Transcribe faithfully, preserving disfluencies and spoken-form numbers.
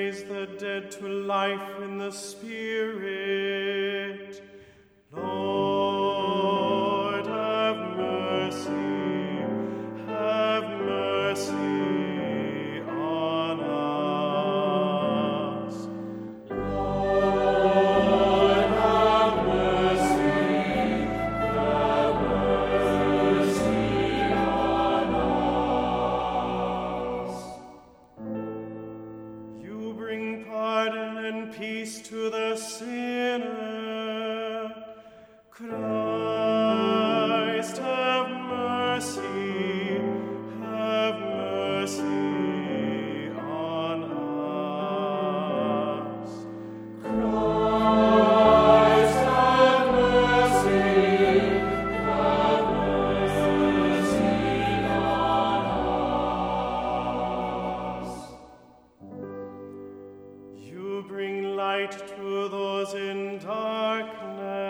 raise the dead to life in the Spirit. Lord, have mercy, have mercy on us. Lord, have mercy, have mercy on us. You bring pardon and peace to the sinner. Christ, have mercy, have mercy on us. Christ, have mercy, have mercy on us. You bring light to those in darkness.